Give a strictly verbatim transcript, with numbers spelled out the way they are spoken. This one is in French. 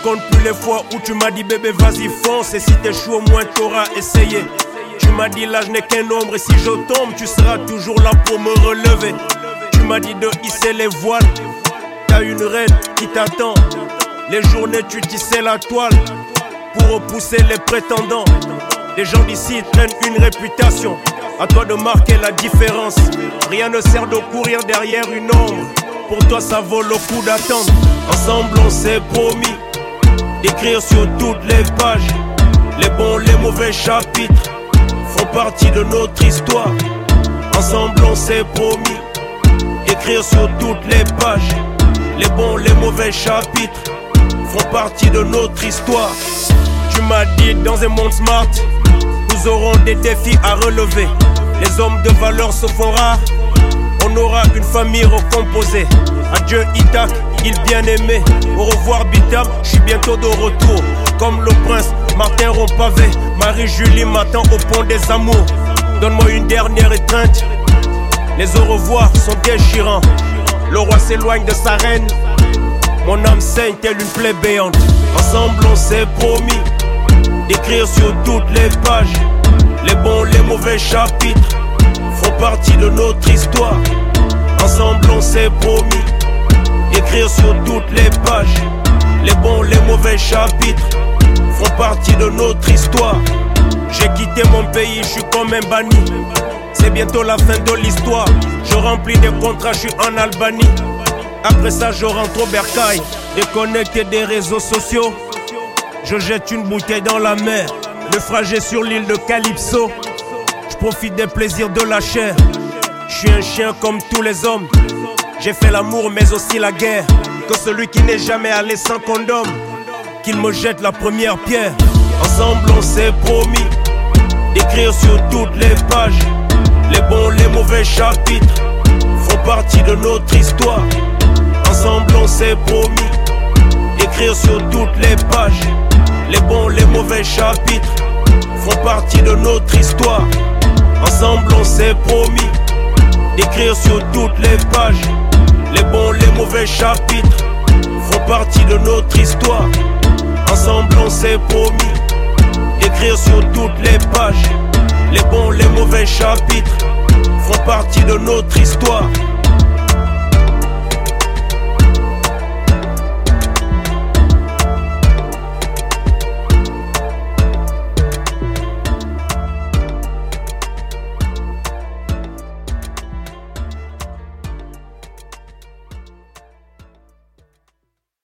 compte plus les fois où tu m'as dit bébé vas-y fonce. Et si t'échoues au moins t'auras essayé. Tu m'as dit l'âge n'est qu'un nombre et si je tombe tu seras toujours là pour me relever. Tu m'as dit de hisser les voiles. T'as une reine qui t'attend. Les journées tu tissais la toile pour repousser les prétendants. Les gens d'ici traînent une réputation. À toi de marquer la différence. Rien ne sert de courir derrière une ombre. Pour toi ça vaut le coup d'attendre. Ensemble on s'est promis d'écrire sur toutes les pages. Les bons, les mauvais chapitres font partie de notre histoire. Ensemble on s'est promis d'écrire sur toutes les pages. Les bons, les mauvais chapitres font partie de notre histoire. Tu m'as dit dans un monde smart, nous aurons des défis à relever. Les hommes de valeur se font rares. On aura une famille recomposée. Adieu Ithak, il bien-aimé. Au revoir Bitam, je suis bientôt de retour. Comme le prince, Martin Rompavé. Marie-Julie m'attend au pont des amours. Donne-moi une dernière étreinte. Les au revoir sont déchirants. Le roi s'éloigne de sa reine. Mon âme saigne telle une plaie béante. Ensemble on s'est promis d'écrire sur toutes les pages. Les bons, les mauvais chapitres font partie de notre histoire. Ensemble on s'est promis d'écrire sur toutes les pages. Les bons, les mauvais chapitres font partie de notre histoire. J'ai quitté mon pays, je suis comme un banni. C'est bientôt la fin de l'histoire. Je remplis des contrats, je suis en Albanie. Après ça je rentre au bercail. Déconnecté des réseaux sociaux. Je jette une bouteille dans la mer. Naufragé sur l'île de Calypso. Je profite des plaisirs de la chair. Je suis un chien comme tous les hommes. J'ai fait l'amour mais aussi la guerre. Que celui qui n'est jamais allé sans condom, qu'il me jette la première pierre. Ensemble on s'est promis d'écrire sur toutes les pages. Les bons, les mauvais chapitres font partie de notre histoire. Ensemble on s'est promis d'écrire sur toutes les pages. Les bons, les mauvais chapitres font partie de notre histoire. Ensemble on s'est promis d'écrire sur toutes les pages. Les bons, les mauvais chapitres font partie de notre histoire. Ensemble on s'est promis d'écrire sur toutes les pages. Les bons, les mauvais chapitres font partie de notre histoire.